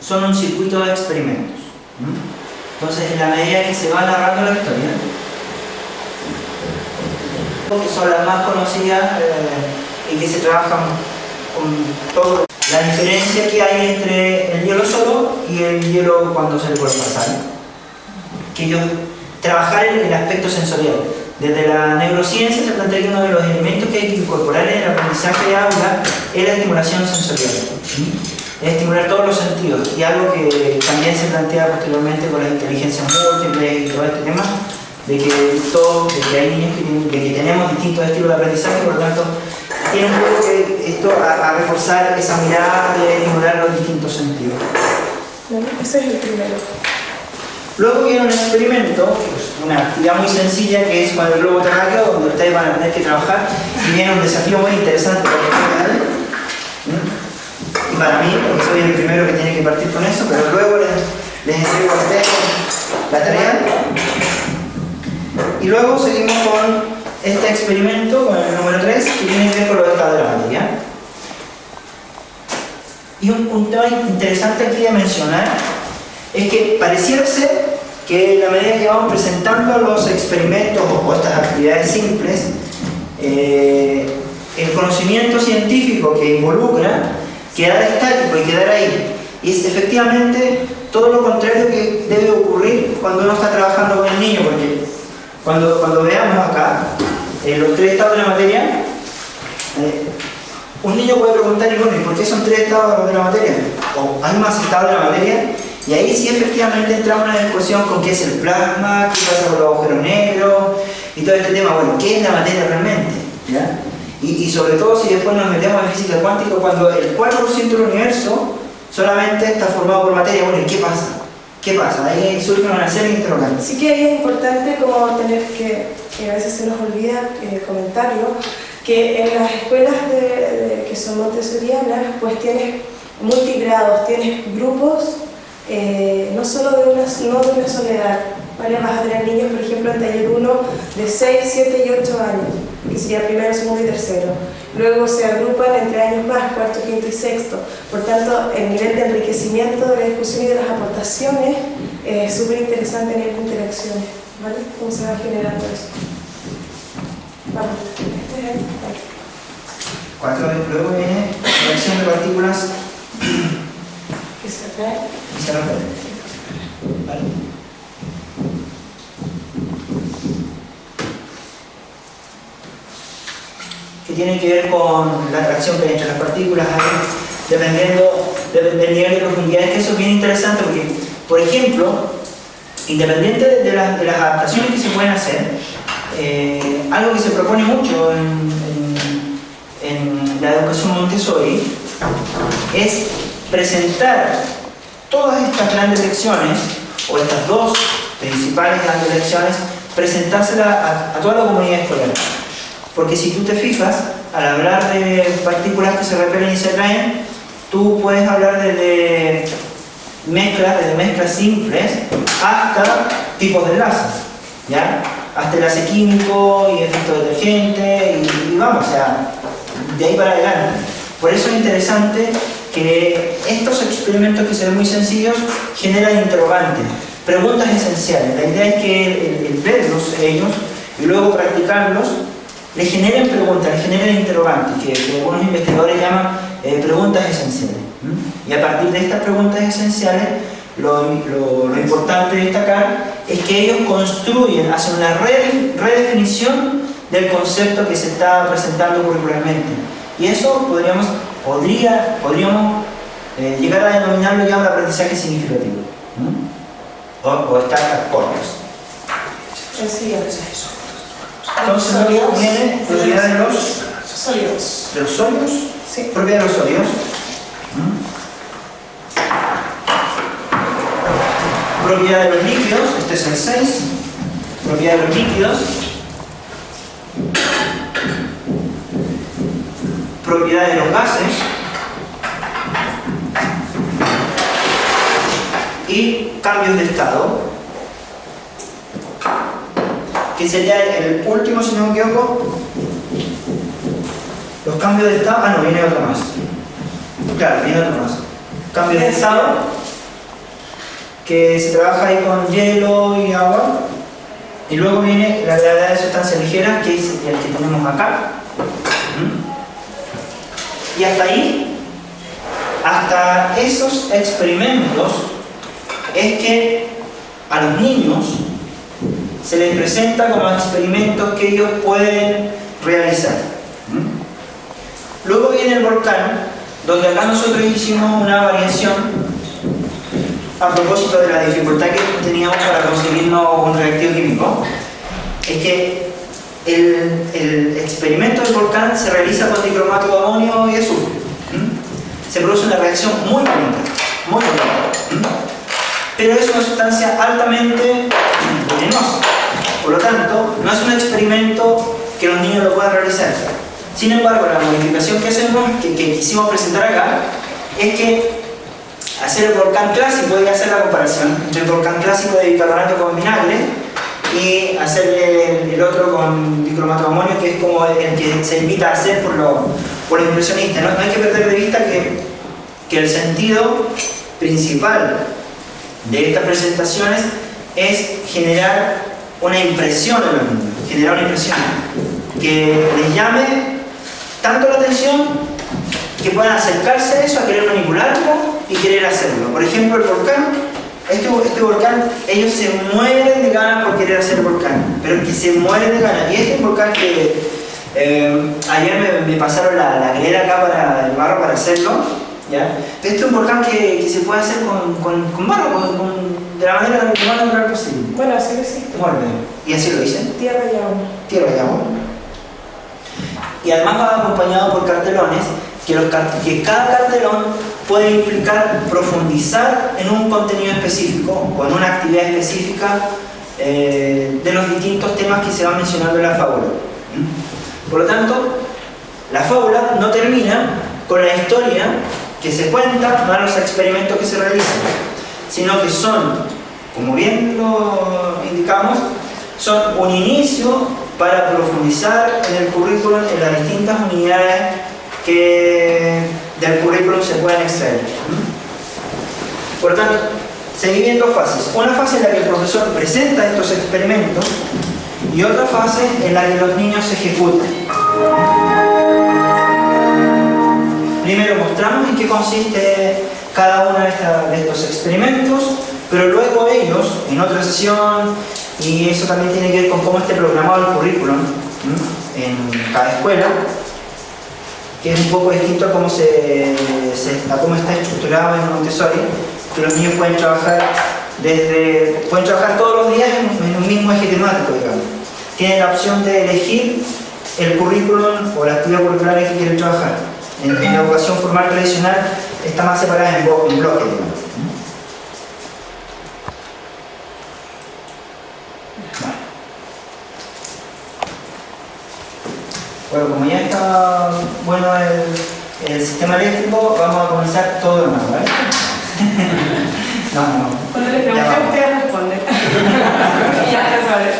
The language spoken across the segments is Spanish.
son un circuito de experimentos. Entonces, en la medida que se va narrando la historia, que son las más conocidas y que se trabajan con todo. La diferencia que hay entre el hielo solo y el hielo cuando se le puede pasar. Que ellos trabajar en el aspecto sensorial. Desde la neurociencia se plantea que uno de los elementos que hay que incorporar en el aprendizaje de aula es la estimulación sensorial. Es estimular todos los sentidos. Y algo que también se plantea posteriormente con las inteligencias múltiples y todo este tema, de que hay niños que tenemos distintos estilos de aprendizaje, por lo tanto, tiene un poco que esto a reforzar esa mirada de estimular los distintos sentidos. Ese es el primero. Luego viene un experimento, pues una actividad muy sencilla que es con el globo terráqueo, donde ustedes van a tener que trabajar, y viene un desafío muy interesante para ustedes, y para mí, porque soy el primero que tiene que partir con eso, pero luego les entrego a ustedes la tarea. Y luego seguimos con este experimento, con el número 3, que tiene que ver con los estados de la materia. Y un tema interesante aquí de mencionar es que pareciera ser que en la medida que vamos presentando los experimentos o estas actividades simples, el conocimiento científico que involucra quedar estático y quedar ahí. Y es efectivamente todo lo contrario que debe ocurrir cuando uno está trabajando con el niño, porque cuando veamos acá los 3 estados de la materia, un niño puede preguntar, y bueno, ¿y por qué son 3 estados de la materia? ¿O hay más estados de la materia? Y ahí sí efectivamente entra una discusión con qué es el plasma, qué pasa con los agujeros negros y todo este tema. Bueno, ¿qué es la materia realmente? ¿Ya? Y sobre todo si después nos metemos en física cuántica, cuando el 4% del universo solamente está formado por materia. Bueno, ¿y qué pasa? ¿Qué pasa? Ahí surgen una serie de interrogantes. Sí que es importante como tener que a veces se nos olvida comentarlo, que en las escuelas que son montessorianas, pues tienes multigrados, tienes grupos, no solo de una sola edad, ¿vale? Vas a tener niños, por ejemplo, en taller 1 de 6, 7 y 8 años, que sería primero, segundo y tercero. Luego se agrupan entre años más, cuarto, quinto y sexto. Por tanto, el nivel de enriquecimiento de la discusión y de las aportaciones es súper interesante a nivel de interacciones, ¿vale? Cómo se va generando eso. Vamos, este es el 4. Luego viene reacción de partículas que se atrae. y se repelen. ¿Vale? Que tiene que ver con la atracción que hay entre las partículas, dependiendo del nivel de profundidad. Es que eso es bien interesante porque, por ejemplo, independiente de las adaptaciones que se pueden hacer, algo que se propone mucho en la educación Montessori es presentar todas estas grandes lecciones, o estas 2 principales grandes lecciones, presentárselas a toda la comunidad escolar. Porque si tú te fijas, al hablar de partículas que se repelen y se atraen, tú puedes hablar desde mezclas simples hasta tipos de enlaces, ¿ya? Hasta enlace químico y efecto detergente y vamos, o sea, de ahí para adelante. Por eso es interesante que estos experimentos que se ven muy sencillos generan interrogantes, preguntas esenciales. La idea es que el verlos ellos y luego practicarlos le generen preguntas, le generen interrogantes, que algunos investigadores llaman preguntas esenciales. Y a partir de estas preguntas esenciales, lo importante de destacar es que ellos construyen, hacen una redefinición del concepto que se está presentando curricularmente. Y eso podríamos llegar a denominarlo ya un aprendizaje significativo. O estar cortos. Sí, es eso. Entonces luego viene propiedad de los sólidos. ¿De los sólidos? Sí. Propiedad de los sólidos. Propiedad de los líquidos, este es el 6. Propiedad de los líquidos. Propiedad de los gases. Y cambios de estado, que sería el último, si no me equivoco. Los cambios de estado, no, viene otro más. Claro, viene otro más. Cambios de estado que se trabaja ahí con hielo y agua. Y luego viene la gravedad de sustancias ligeras, que es el que tenemos acá. Y hasta ahí, hasta esos experimentos, es que a los niños se les presenta como experimentos que ellos pueden realizar. Luego viene el volcán, donde acá nosotros hicimos una variación a propósito de la dificultad que teníamos para conseguirnos un reactivo químico. Es que el experimento del volcán se realiza con dicromato de amonio y azufre. Se produce una reacción muy bonita, pero es una sustancia altamente venenosa. Por lo tanto, no es un experimento que los niños lo puedan realizar. Sin embargo, la modificación que hacemos, que quisimos presentar acá, es que hacer el volcán clásico y hacer la comparación entre el volcán clásico de bicarbonato con vinagre y hacer el otro con dicromato de amonio, que es como el que se invita a hacer por los impresionistas. No hay que perder de vista que el sentido principal de estas presentaciones es generar una impresión en los niños, generar una impresión que les llame tanto la atención que puedan acercarse a eso, a querer manipularlo y querer hacerlo. Por ejemplo, el volcán, este volcán, ellos se mueren de ganas por querer hacer el volcán, pero que se mueren de ganas. Y este es un volcán que ayer me pasaron la greda acá para el barro para hacerlo, ¿ya? Este es un volcán que se puede hacer con barro, de la manera más natural posible. Bueno, así lo existe. Muy bien. ¿Y así lo dicen? Tierra y agua. Tierra y agua. Y además va acompañado por cartelones, que cada cartelón puede implicar profundizar en un contenido específico o en una actividad específica de los distintos temas que se van mencionando en la fábula. Por lo tanto, la fábula no termina con la historia que se cuenta, no los experimentos que se realizan, sino que son, como bien lo indicamos, son un inicio para profundizar en el currículum, en las distintas unidades que del currículum se pueden extraer. Por lo tanto, se divide en dos fases. Una fase en la que el profesor presenta estos experimentos y otra fase en la que los niños ejecutan. Primero mostramos en qué consiste cada uno de estos experimentos, pero luego ellos, en otra sesión, y eso también tiene que ver con cómo esté programado el currículum en cada escuela, que es un poco distinto a cómo está estructurado en Montessori, que los niños pueden trabajar todos los días en un mismo eje temático, digamos. Tienen la opción de elegir el currículum o la actividad curricular que quieren trabajar. En la educación formal tradicional está más separada en bloques, digamos. Bueno, como ya está bueno el sistema eléctrico, vamos a comenzar todo de nuevo, ¿vale? No. Cuando les pregunté, ustedes responden. Ya se sabe.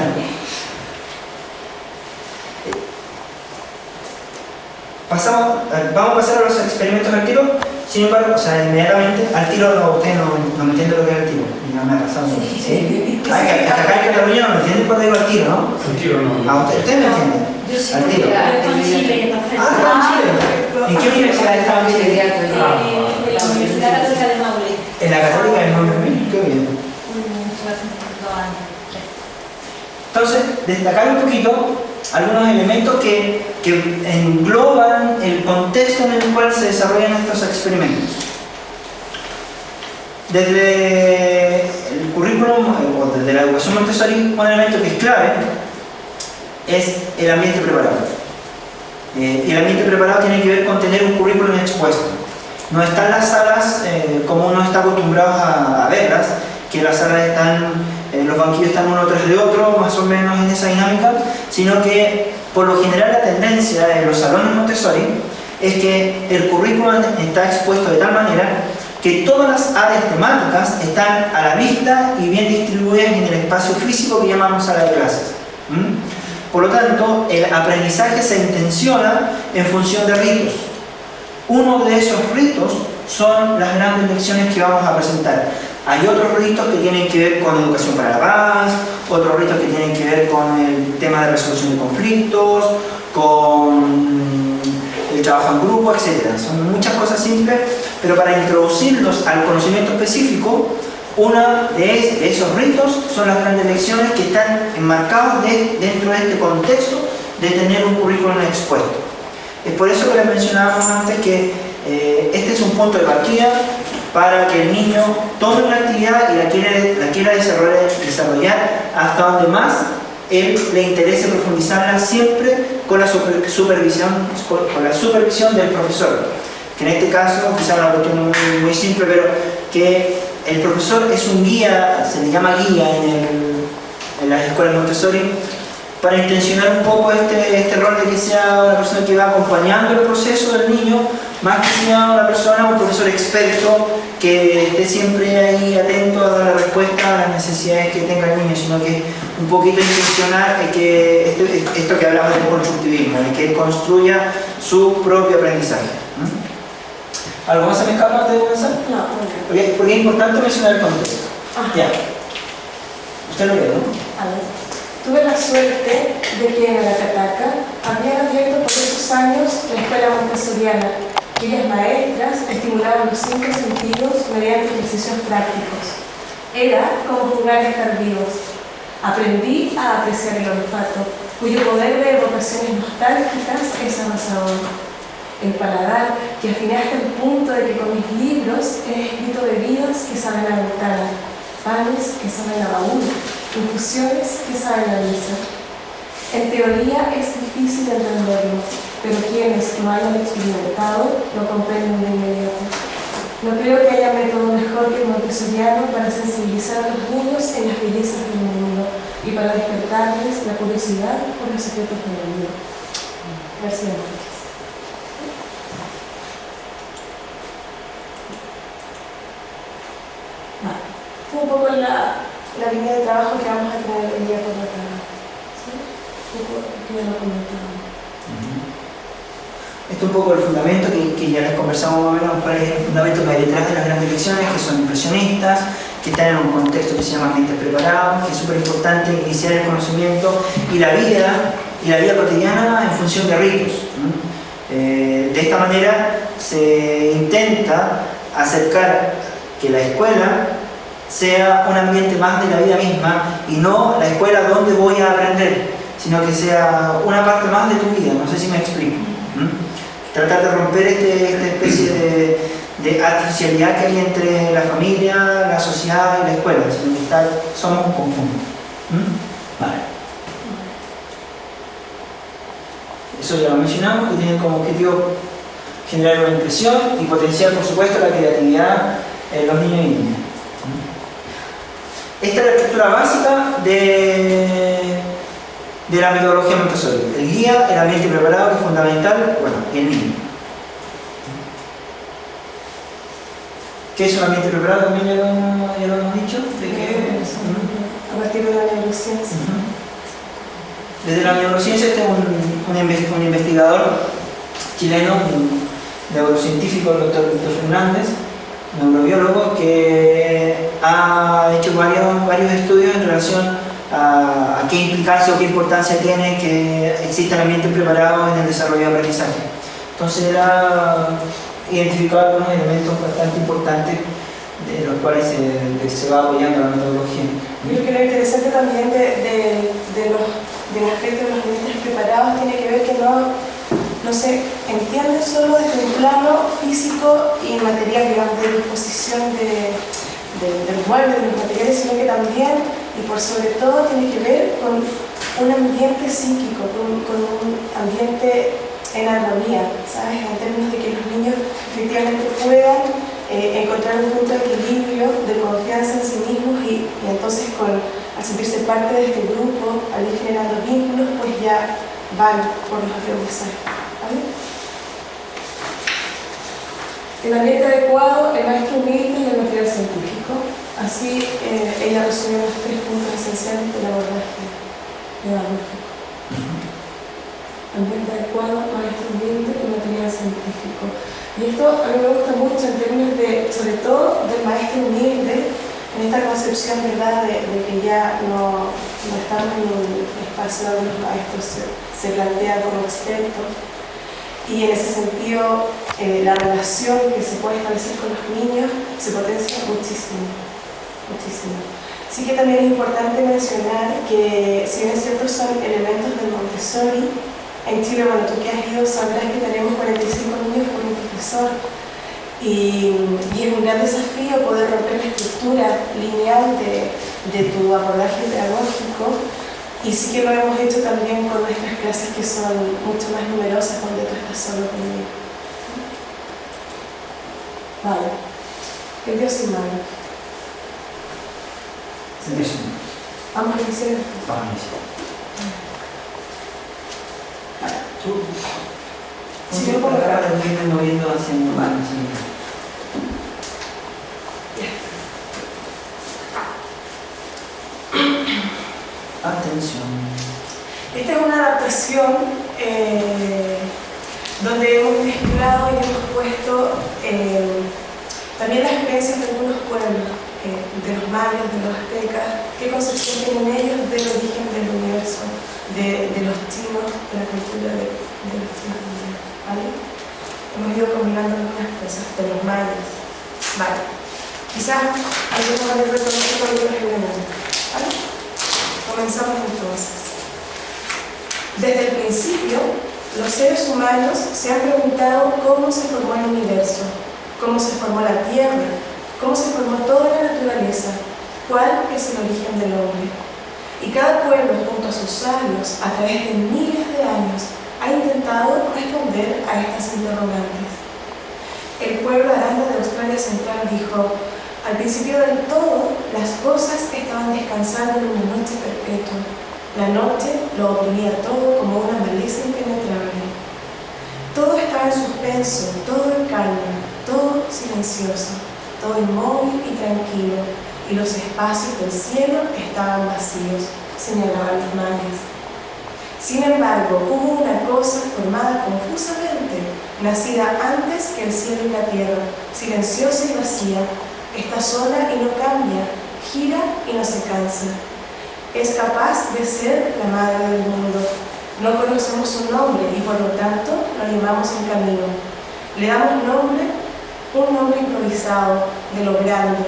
Vamos a pasar a los experimentos al tiro. Sin embargo, inmediatamente, al tiro ustedes no me entienden lo que es el tiro. Ya me ha pasado. ¿Sí? Acá en Cataluña no me entienden cuando digo al tiro, ¿no? Al tiro no. ¿Ustedes me entienden? Yo sí, al tiro. estoy en Chile. ¿Está en Chile? ¿En qué universidad está en Chile? En la Universidad Católica de Maule. ¿En la Católica de Maule? Qué bien. Entonces, destacar un poquito algunos elementos que engloban el contexto en el cual se desarrollan estos experimentos. Desde el currículum o desde la educación Montessori, un elemento que es clave es el ambiente preparado. Y el ambiente preparado tiene que ver con tener un currículum expuesto. No están las salas como uno está acostumbrado a verlas, que las salas están, los banquillos están uno tras de otro, más o menos en esa dinámica, sino que por lo general la tendencia en los salones Montessori es que el currículum está expuesto de tal manera que todas las áreas temáticas están a la vista y bien distribuidas en el espacio físico que llamamos sala de clases. Por lo tanto, el aprendizaje se intenciona en función de ritos. Uno de esos ritos son las grandes lecciones que vamos a presentar. Hay otros ritos que tienen que ver con educación para la paz, otros ritos que tienen que ver con el tema de resolución de conflictos, con el trabajo en grupo, etc. Son muchas cosas simples, pero para introducirlos al conocimiento específico, una de esos ritos son las grandes lecciones que están enmarcados dentro de este contexto de tener un currículum expuesto. Es por eso que les mencionábamos antes que este es un punto de partida para que el niño tome una actividad y la quiera desarrollar hasta donde más él le interese profundizarla, siempre con la supervisión del profesor. Que en este caso, quizá una cuestión muy simple, pero que el profesor es un guía, se le llama guía en las escuelas Montessori, para intencionar un poco este rol de que sea una persona que va acompañando el proceso del niño, más que sea una persona, un profesor experto que esté siempre ahí atento a dar la respuesta a las necesidades que tenga el niño, sino que un poquito intencionar que esto que hablamos del constructivismo, de que él construya su propio aprendizaje. ¿Algo más se me escapa antes de comenzar? No. Porque es importante mencionar el contexto. Ya. Usted lo ve, ¿no? A ver. Tuve la suerte de que en Aracataca habían abierto por esos años la escuela montessoriana, cuyas maestras estimulaban los 5 sentidos mediante ejercicios prácticos. Era como jugar a estar vivos. Aprendí a apreciar el olfato, cuyo poder de evocaciones nostálgicas es avanzador. El paladar, que afiné hasta el punto de que con mis libros he escrito bebidas que saben a ventana, panes que saben a baúl, infusiones que saben a misa. En teoría es difícil entenderlo, pero quienes lo hayan experimentado lo comprenden de inmediato. No creo que haya método mejor que el montessoriano para sensibilizar a los niños en las bellezas del mundo y para despertarles la curiosidad por los secretos de la vida. García Márquez. Un poco la línea de trabajo que vamos a tener el día por la tarde. ¿Sí? Un poco que ya lo comentábamos. Esto es un poco el fundamento que ya les conversamos más o menos, cuál es el fundamento que hay detrás de las grandes lecciones, que son impresionistas, que están en un contexto que se llama ambientes preparados, que es súper importante iniciar el conocimiento y la vida cotidiana en función de ritos. De esta manera se intenta acercar que la escuela sea un ambiente más de la vida misma y no la escuela donde voy a aprender, sino que sea una parte más de tu vida. No sé si me explico. Tratar de romper esta especie de artificialidad que hay entre la familia, la sociedad y la escuela, sino que somos un conjunto. Vale. Eso ya lo mencionamos, que tiene como objetivo generar una impresión y potenciar, por supuesto, la creatividad en los niños y niñas. Esta es la estructura básica de la metodología Montessori. El guía, el ambiente preparado, que es fundamental, bueno, el niño. ¿Qué es un ambiente preparado? También ya lo hemos dicho. A partir de la neurociencia. Desde la neurociencia, este es un investigador chileno, un neurocientífico, el doctor Víctor Fernández, neurobiólogo, que ha hecho varios estudios en relación a qué implicancia o qué importancia tiene que existan ambientes preparados en el desarrollo de aprendizaje. Entonces él ha identificado algunos elementos bastante importantes de los cuales se va apoyando la metodología. Yo creo que lo interesante también del aspecto de los ambientes preparados tiene que ver que no se entiende solo desde un plano físico y material, digamos, de disposición del mueble, de los materiales, sino que también, y por sobre todo, tiene que ver con un ambiente psíquico, con un ambiente en armonía, ¿sabes? En términos de que los niños efectivamente puedan encontrar un punto de equilibrio, de confianza en sí mismos y entonces al sentirse parte de este grupo, al ir generando vínculos, pues ya van por los aprendizajes. ¿Vale? El ambiente adecuado, el maestro humilde y el material científico. Así ella resumió los 3 puntos esenciales del abordaje pedagógico. Ambiente adecuado, maestro humilde y material científico. Y esto a mí me gusta mucho en términos de, sobre todo, del maestro humilde, esta concepción, ¿verdad?, de que ya no estamos en un espacio donde los maestros se plantean como expertos, y en ese sentido la relación que se puede establecer con los niños se potencia muchísimo, muchísimo. Sí que también es importante mencionar que, si bien es cierto, son elementos del Montessori, en Chile, bueno, tú que has ido sabrás que tenemos 45 niños por un profesor, y es un gran desafío poder romper la estructura lineal de tu abordaje pedagógico, y sí que lo hemos hecho también con nuestras clases, que son mucho más numerosas cuando tú estás solo conmigo. Vale. El Dios sin manos. Vamos a iniciar. Vamos a iniciar. Tú. Si yo puedo acá irme moviendo haciendo manos. Atención. Esta es una adaptación donde hemos mezclado y hemos puesto también las creencias de algunos pueblos, de los mayas, de los aztecas, qué concepción tienen ellos del origen del universo, de los chinos, de la cultura de los chinos, ¿vale? Hemos ido combinando algunas cosas de los mayas, ¿vale? Quizás algunos van a reconocer algunos elementos, ¿vale? Comenzamos entonces. Desde el principio, los seres humanos se han preguntado cómo se formó el universo, cómo se formó la Tierra, cómo se formó toda la naturaleza, cuál es el origen del hombre. Y cada pueblo, junto a sus sabios, a través de miles de años, ha intentado responder a estas interrogantes. El pueblo Aranda de Australia Central dijo: al principio del todo, las cosas estaban descansando en una noche perpetua. La noche lo oprimía todo como una maleza impenetrable. Todo estaba en suspenso, todo en calma, todo silencioso, todo inmóvil y tranquilo, y los espacios del cielo estaban vacíos, señalaban los mayas. Sin embargo, hubo una cosa formada confusamente, nacida antes que el cielo y la tierra, silenciosa y vacía. Está sola y no cambia, gira y no se cansa. Es capaz de ser la madre del mundo. No conocemos su nombre y por lo tanto lo llamamos en camino. Le damos nombre, un nombre improvisado de lo grande.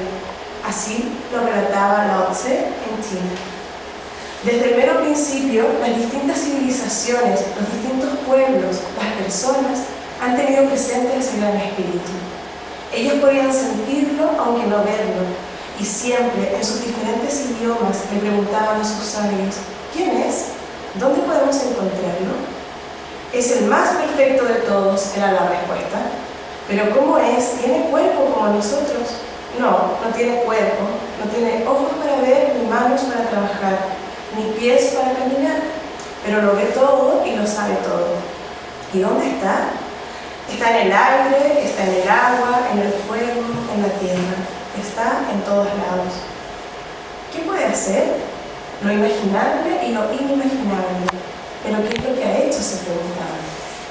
Así lo relataba Lao Tse en China. Desde el mero principio, las distintas civilizaciones, los distintos pueblos, las personas han tenido presente ese gran espíritu. Ellos podían sentirlo aunque no verlo, y siempre en sus diferentes idiomas le preguntaban a sus sabios: ¿quién es? ¿Dónde podemos encontrarlo? Es el más perfecto de todos, era la respuesta. Pero ¿cómo es? ¿Tiene cuerpo como nosotros? No, no tiene cuerpo, no tiene ojos para ver, ni manos para trabajar, ni pies para caminar, pero lo ve todo y lo sabe todo. ¿Y dónde está? Está en el aire, está en el agua, en el fuego, en la tierra. Está en todos lados. ¿Qué puede hacer? Lo imaginable y lo inimaginable. ¿Pero qué es lo que ha hecho?, se preguntaban.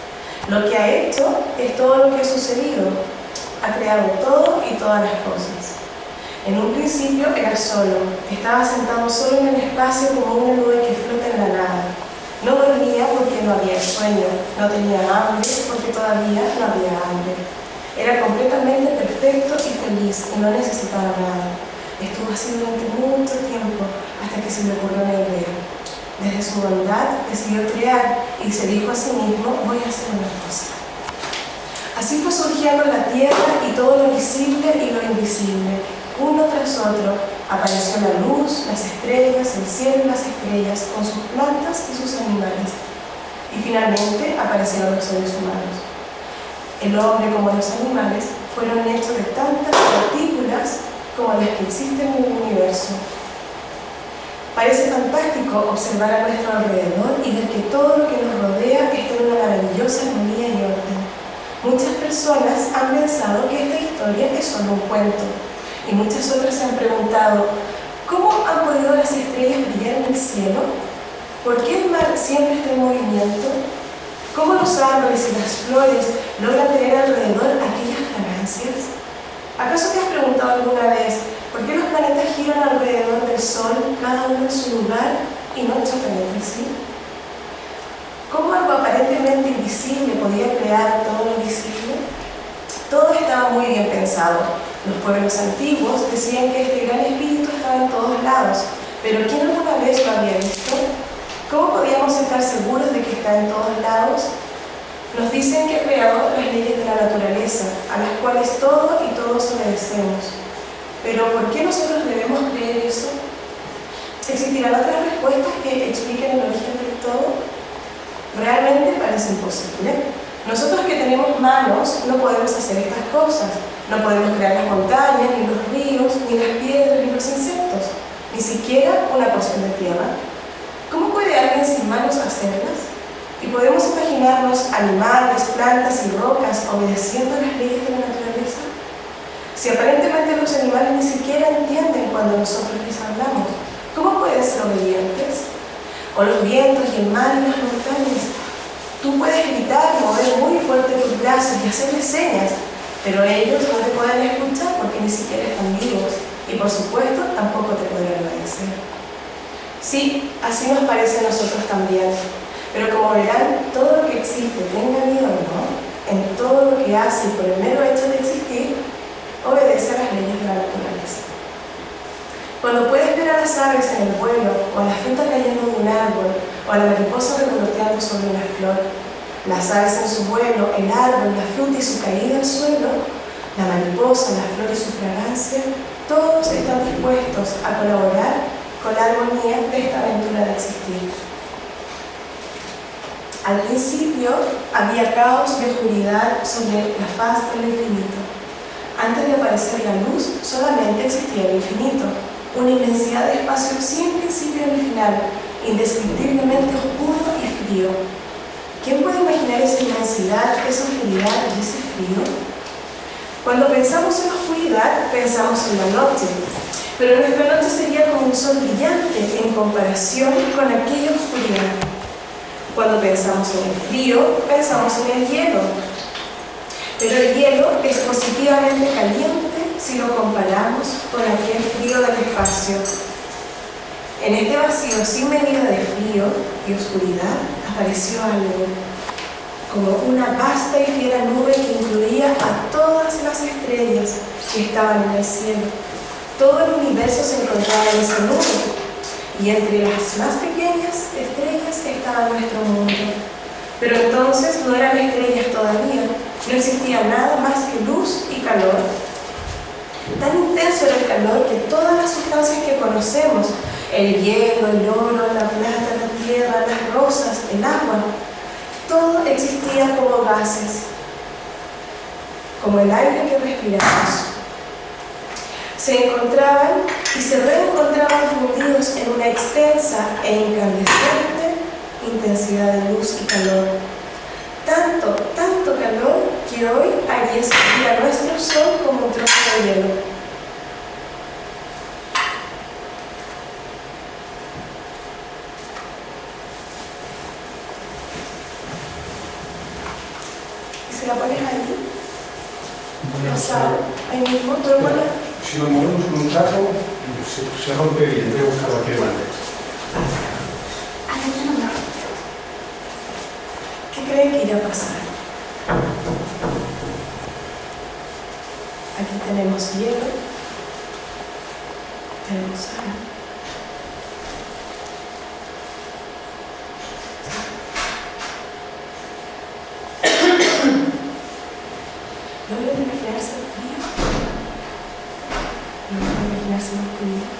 Lo que ha hecho es todo lo que ha sucedido. Ha creado todo y todas las cosas. En un principio era solo. Estaba sentado solo en el espacio como una nube que flota en la nada. No dormía porque no había sueño, no tenía hambre porque todavía no había hambre. Era completamente perfecto y feliz y no necesitaba nada. Estuvo así durante mucho tiempo hasta que se le ocurrió una idea. Desde su bondad decidió crear y se dijo a sí mismo: voy a hacer una cosa. Así fue surgiendo la tierra y todo lo visible y lo invisible, uno tras otro. Apareció la luz, las estrellas, el cielo y las estrellas, con sus plantas y sus animales. Y finalmente aparecieron los seres humanos. El hombre, como los animales, fueron hechos de tantas partículas como las que existen en el universo. Parece fantástico observar a nuestro alrededor y ver que todo lo que nos rodea está en una maravillosa armonía y orden. Muchas personas han pensado que esta historia es solo un cuento. Y muchas otras se han preguntado: ¿cómo han podido las estrellas brillar en el cielo? ¿Por qué el mar siempre está en movimiento? ¿Cómo los árboles y las flores logran tener alrededor aquellas fragancias? ¿Acaso te has preguntado alguna vez por qué los planetas giran alrededor del Sol, cada uno en su lugar, y no chocan entre sí? ¿Cómo algo aparentemente invisible podía crear todo lo visible? Todo estaba muy bien pensado. Los pueblos antiguos decían que este gran espíritu estaba en todos lados, pero ¿quién alguna vez lo había visto? ¿Cómo podíamos estar seguros de que está en todos lados? Nos dicen que ha creado las leyes de la naturaleza, a las cuales todo y todos obedecemos. Pero ¿por qué nosotros debemos creer eso? ¿Existirán otras respuestas que expliquen el origen del todo? Realmente parece imposible. Nosotros que tenemos manos no podemos hacer estas cosas. No podemos crear las montañas, ni los ríos, ni las piedras, ni los insectos, ni siquiera una porción de tierra. ¿Cómo puede alguien sin manos hacerlas? Y podemos imaginarnos animales, plantas y rocas obedeciendo las leyes de la naturaleza. Si aparentemente los animales ni siquiera entienden cuando nosotros les hablamos, ¿cómo pueden ser obedientes? O los vientos y el mar y las montañas. Tú puedes gritar y mover muy fuerte tus brazos y hacerles señas, pero ellos no te pueden escuchar porque ni siquiera están vivos y por supuesto tampoco te podrán obedecer. Sí, así nos parece a nosotros también, pero como verán, todo lo que existe, tenga miedo o no, en todo lo que hace y por el mero hecho de existir, obedece a las leyes de la naturaleza. Cuando puedes ver a las aves en el vuelo, o a la fruta cayendo de un árbol, o a la mariposa revoloteando sobre una flor, las aves en su vuelo, el árbol, la fruta y su caída al suelo, la mariposa, la flor y su fragancia, todos están dispuestos a colaborar con la armonía de esta aventura de existir. Al principio había caos y oscuridad sobre la faz del infinito. Antes de aparecer la luz, solamente existía el infinito, una inmensidad de espacio sin principio ni final, indescriptiblemente oscuro y frío. ¿Quién puede imaginar esa inmensidad, esa oscuridad y ese frío? Cuando pensamos en oscuridad, pensamos en la noche, pero nuestra noche sería como un sol brillante en comparación con aquella oscuridad. Cuando pensamos en el frío, pensamos en el hielo, pero el hielo es positivamente caliente si lo comparamos con aquel frío del espacio. En este vacío sin medida de frío y oscuridad apareció algo, como una vasta y fiera nube que incluía a todas las estrellas que estaban en el cielo. Todo el universo se encontraba en esa nube, y entre las más pequeñas estrellas estaba nuestro mundo. Pero entonces no eran estrellas todavía, no existía nada más que luz y calor. Tan intenso era el calor que todas las sustancias que conocemos, el hielo, el oro, la plata, la tierra, las rosas, el agua, todo existía como gases, como el aire que respiramos. Se encontraban y se reencontraban fundidos en una extensa e incandescente intensidad de luz y calor. Tanto calor que hoy haría sentir a nuestro sol como un trozo de hielo. ¿Y se la pones ahí? Rosado, ahí mismo, todo bueno. Si lo movemos con un taco, se rompe bien. Voy a buscar aquí delante. ¿Qué creen que irá a pasar? Aquí tenemos hielo, tenemos agua. ¿Logran imaginarse el frío? ¿Logran imaginarse la oscuridad?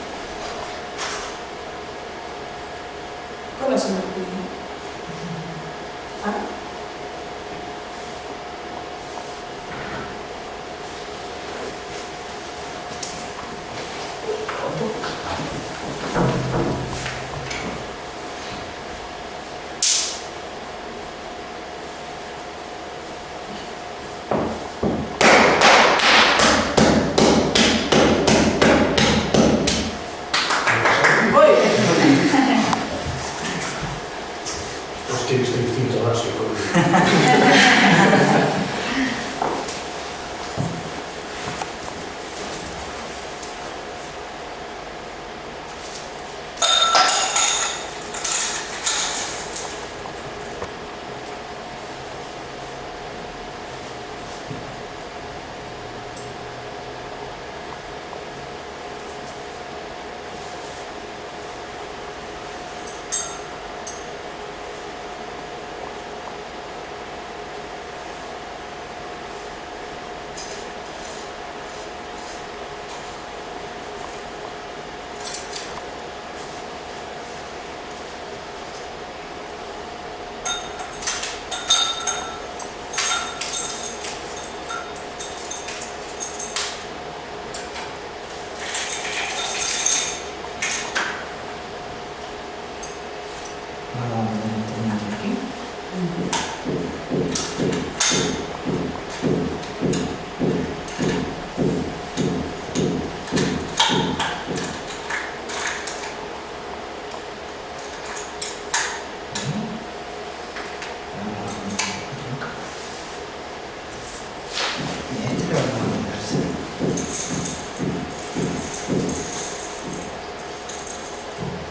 ¿Conocen la oscuridad? ¿Ah? Tiene este instinto básico.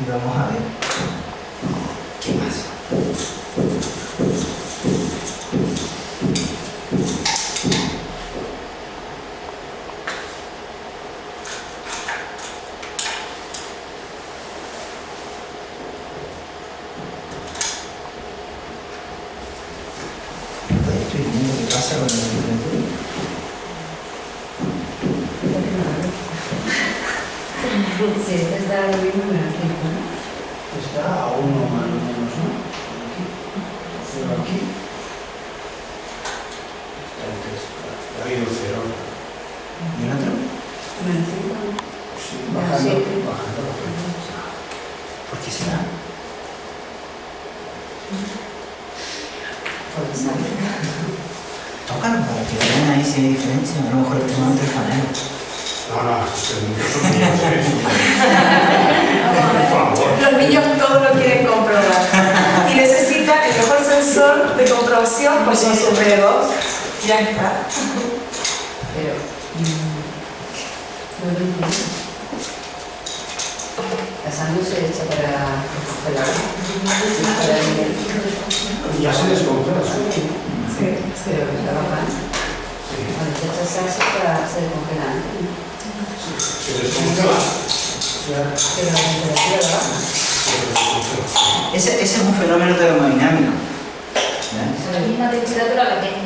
y vamos a ver qué pasa. Estoy viendo qué pasa con la temperatura. Sí, está lo mismo en el tiempo, ¿no? Está a uno más o menos, ¿no? Aquí. Cero aquí. Está el 3. Ha ido cero. ¿Y el otro? En el tiempo, ¿no? Sí, Ya, bajando, sí. bajando. ¿Por qué será? Puede ser. Tócalo para que vean ahí si hay diferencia. A lo mejor el termómetro es panel. No, no, son niños, por favor. Los niños todo lo quieren comprobar y necesitan el mejor sensor de comprobación, pues son sus dedos. Ya está. Pero, no lo entiendo. La sangre se echa para congelar. Para el... Ya se descongela. Sí, sí. Pero trabajan. Cuando te echas salsa se descongela. Se descongela. Pero la temperatura baja. Ese es un fenómeno termodinámico. ¿Ya? A la misma temperatura a la que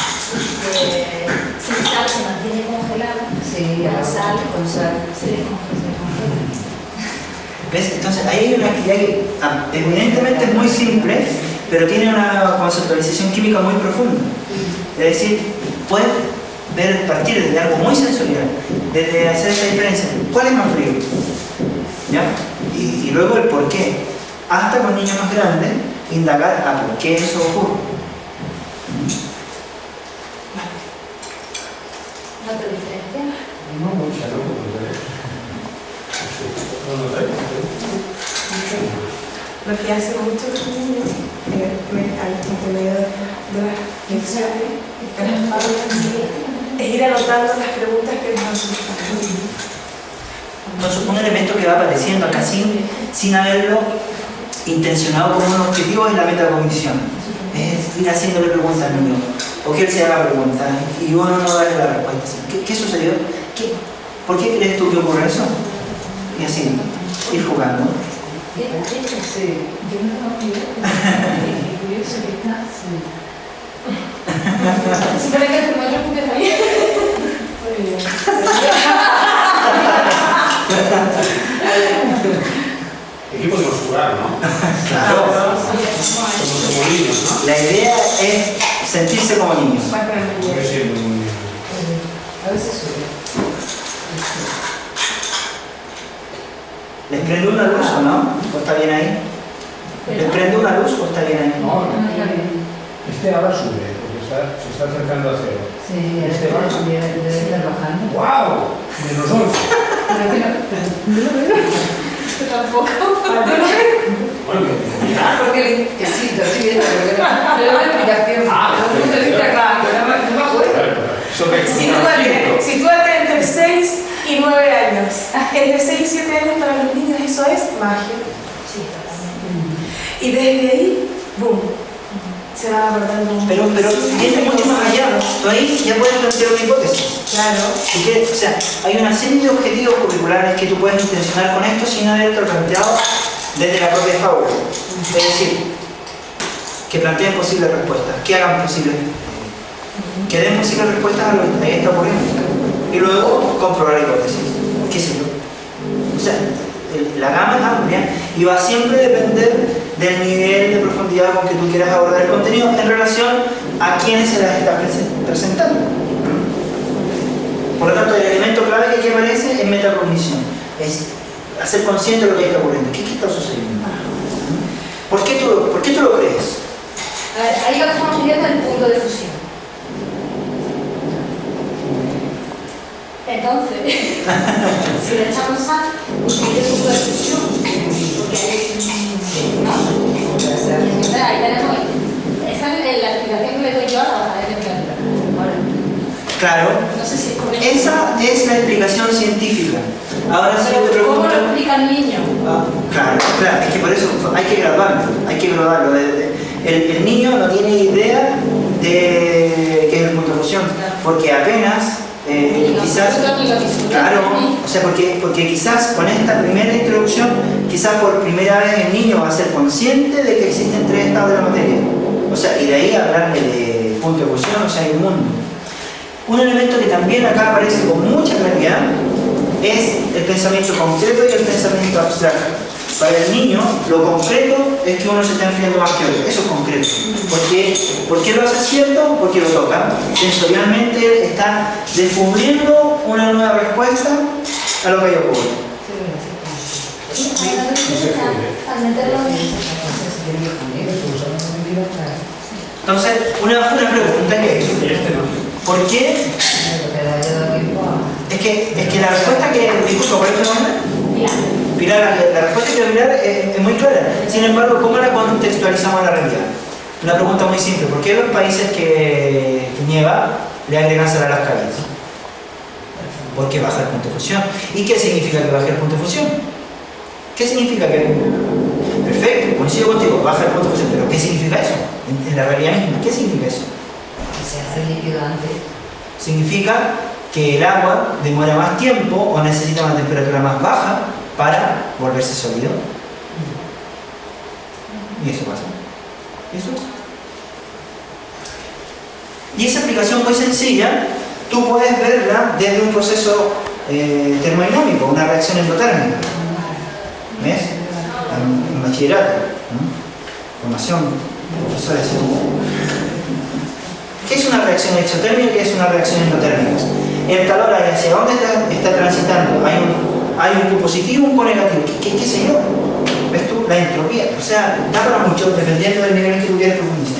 sin sal se mantiene congelada. Sí, Con sal con sal. se descongela. ¿Ves? Entonces ahí hay una actividad que evidentemente es muy simple, pero tiene una conceptualización química muy profunda. Es decir, puedes ver, partir desde algo muy sensorial, desde hacer esta diferencia. ¿Cuál es más frío? ¿Ya? Y luego el por qué. Hasta con niños más grandes, indagar a por qué eso ocurre. ¿No te diferencia? No mucha, ¿no? ¿No notáis? Lo que hace mucho los niños al intermedio de las lecciones es ir anotando las preguntas que les hacen. Entonces, un elemento que va apareciendo acá sin haberlo intencionado como un objetivo es la metacognición. Es ir haciéndole preguntas al niño, o que él se haga preguntas y uno no darle la respuesta. ¿Qué sucedió? ¿Por qué crees tú que ocurre eso? Y así, ir jugando. Sí. Yo no lo olvidé. Qué curioso que está. Se pone que el termómetro empieza bien. Muy bien. Aquí podemos jugar, ¿no? Claro. Somos como niños, ¿no? La idea es sentirse como niños. Yo siempre muy bien. A veces sube. ¿Les prende una luz o no? ¿O está bien ahí? ¿Les prende una luz o está bien ahí? No, este ahora sube, porque se está acercando a cero. Sí, Este va. debe estar bajando. ¡Wow! Menos 11. Tampoco. Bueno, Porque que sí, lo estoy viendo, pero no le da explicación. Ah, no te dice acá, no me acuerdo. Sitúate entre 6 y 9 años. Entre 6 y 7 años para los niños eso es magia. Sí, totalmente. Y desde ahí, boom, se van abordando un Pero viene mucho más allá. Tú ahí ya puedes plantear una hipótesis. Claro. O sea, hay una serie de objetivos curriculares que tú puedes intencionar con esto sin haberte planteado desde la propia fábula. Es decir, que planteen posibles respuestas, que hagan posibles, que den posibles respuestas a lo que ahí está ocurriendo. Y luego comprobar hipótesis. ¿Qué sé yo? O sea, la gama es amplia y va siempre a depender del nivel de profundidad con que tú quieras abordar el contenido en relación a quienes se las está presentando. Por lo tanto, el elemento clave que aquí aparece es metacognición. Es hacer consciente de lo que está ocurriendo. ¿Qué está sucediendo? ¿Por qué tú lo crees? A ver, ahí lo que estamos midiendo es el punto de fusión. Entonces, si le echamos sal, ¿qué punto de fusión? Porque entonces ahí tenemos. Esa es la explicación que le doy yo a la bajada de temperatura. Claro, No sé si es correcto. esa es la explicación científica. Ahora sí yo te Pero ¿cómo pregunto... lo explica el niño? Claro, es que por eso hay que graduarlo. El niño no tiene idea de qué es el punto de fusión, porque apenas, quizás, claro, o sea, porque quizás con esta primera introducción, quizás por primera vez el niño va a ser consciente de que existen tres estados de la materia. O sea, y de ahí hablarle de punto de fusión, o sea, hay un mundo. Un elemento que también acá aparece con mucha claridad es el pensamiento concreto y el pensamiento abstracto. Para el niño, lo concreto es que uno se está enfriando más que otro. Eso es concreto. ¿Por qué lo hace cierto? Porque lo toca. Sensorialmente está descubriendo una nueva respuesta a lo que hay ocurrido. Al meterlo Entonces, una pregunta que es, ¿por qué? Es que la respuesta que disculpa, ¿cuál es tu nombre? Pilar, la respuesta que Pilar es muy clara. Sin embargo, ¿cómo la contextualizamos a la realidad? Una pregunta muy simple. ¿Por qué los países que nieva le agregan sal a las calles? Porque baja el punto de fusión. ¿Y qué significa que baje el punto de fusión? ¿Qué significa que...? Perfecto, coincido contigo, baja el punto de fusión. ¿Pero qué significa eso? En la realidad misma, ¿qué significa eso? Se hace líquido antes. Significa que el agua demora más tiempo o necesita una temperatura más baja para volverse sólido. Y eso pasa. Eso es. Y esa aplicación muy sencilla, tú puedes verla desde un proceso termodinámico, una reacción endotérmica. ¿Ves? En bachillerato. Formación. Profesores. ¿Qué es una reacción exotérmica y qué es una reacción endotérmica? El calor ahí hacia dónde está transitando. Hay un Q positivo, un Q negativo. ¿Qué sé yo? ¿Ves tú? La entropía. O sea, da para mucho dependiendo del nivel en que tú quieres profundizar.